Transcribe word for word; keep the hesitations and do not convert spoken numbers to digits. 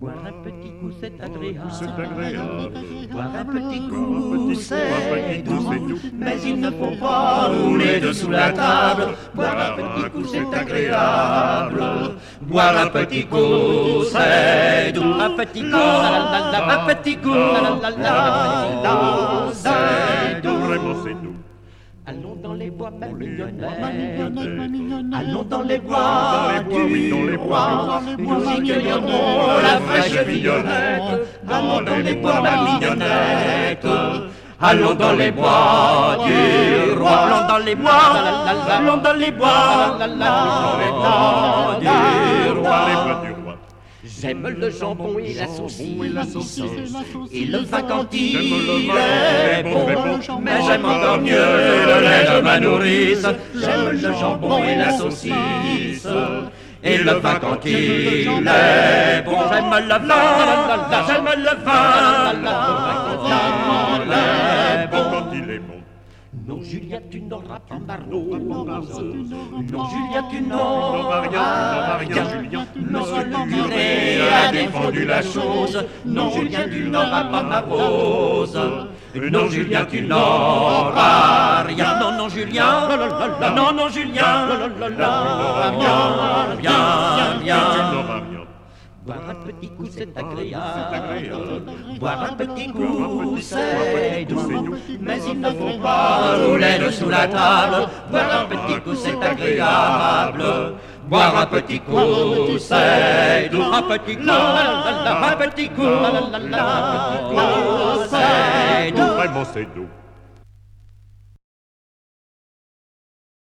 Boire un petit coup, c'est agréable. C'est agréable. Boire un petit Boire un coup, petit coup, c'est un petit coup, c'est doux. doux. Mais il ne faut pas rouler dessous la table. Boire un petit coup, c'est agréable. Boire un petit coup, c'est doux. Un petit coup, un petit coup, c'est doux. Vraiment, c'est doux. Allons dans les bois, ma Ma mignonnette. mignonnette, ma mignonnette. Allons dans les Dans bois les bois, oui, dans les du bois, roi. oui, Nous y cueillerons la fraîche mignonnette. Allons dans les bois, ma mignonnette. Allons dans les bois du roi. Allons dans les bois, allons dans les bois, Dans les bois du Dans les roi. bois du roi. J'aime le jambon et la saucisse, et la saucisse, et le vin quand il J'aime le vin est quand il est bon, bon, bon, mais j'aime encore mieux le lait de ma nourrice. J'aime le jambon et la saucisse, et le vin quand il est bon. J'aime le vin, j'aime le vin quand il est bon. Quand il est bon. Non, Julia, tu n'auras pas ma rose. Non, Julia, tu Non, n'auras rien, non, rien, Julien. non, le curé a défendu la chose. Non, Julien, tu n'auras pas ma rose. Non, Julien, tu n'auras rien. Non, non, Julien. Non, non, Julien. Rien, rien, rien. Tu n'auras rien. Boire un petit coup, c'est C'est agréable. agréable. Boire un petit Boire un coup, petit c'est coup, c'est doux. doux. Mais il ne faut pas rouler dessous la table. Boire un petit coup, c'est agréable. Boire un petit coup, c'est doux. Un petit coup, un petit coup, c'est doux. Vraiment, c'est doux.